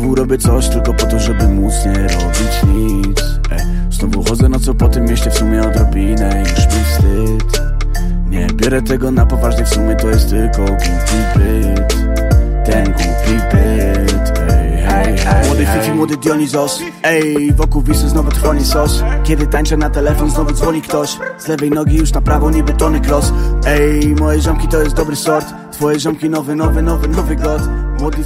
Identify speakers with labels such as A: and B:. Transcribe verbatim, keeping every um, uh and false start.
A: Znowu robię coś tylko po to, żeby móc nie robić nic. Ej, znowu chodzę nocą po tym mieście, w sumie odrobinę już mi wstyd. Nie biorę tego na poważnie, w sumie to jest tylko głupi byt. Ten głupi byt. Ej, hej, hej, młody Fifi, młody Dionizos. Ej, wokół Wisy znowu trwonie sos. Kiedy tańczę na telefon, znowu dzwoni ktoś. Z lewej nogi już na prawo, niby Tony Kroos. Ej, moje ziomki to jest dobry sort. Twoje ziomki nowy, nowy, nowy, nowy god. Młody